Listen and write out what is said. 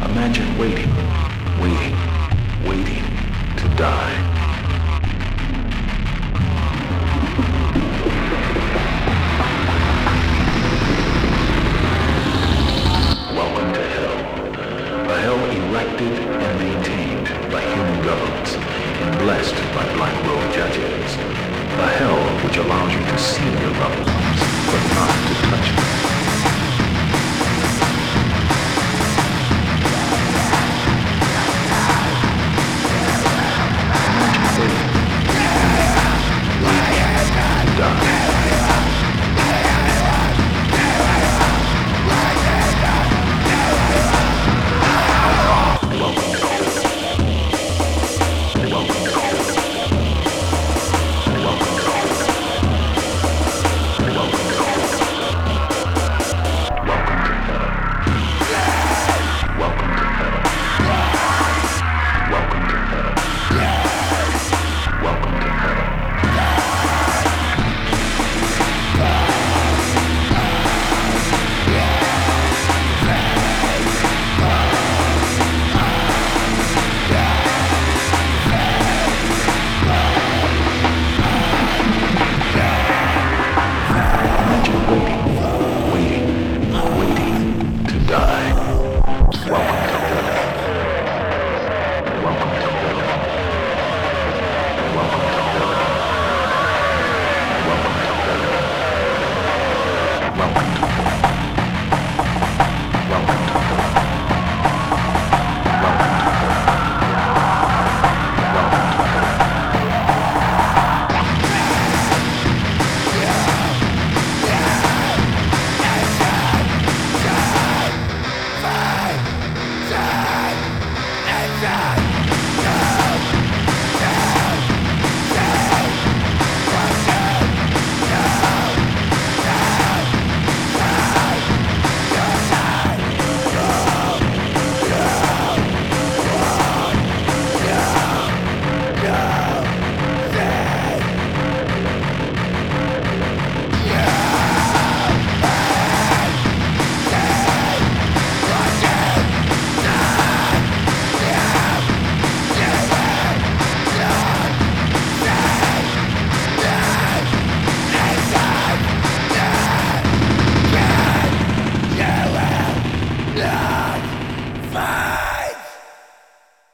Imagine waiting, waiting, waiting to die. Welcome to hell. A hell erected and maintained by human governments and blessed by black robe judges. A hell which allows you to see your loved ones, but not to touch them.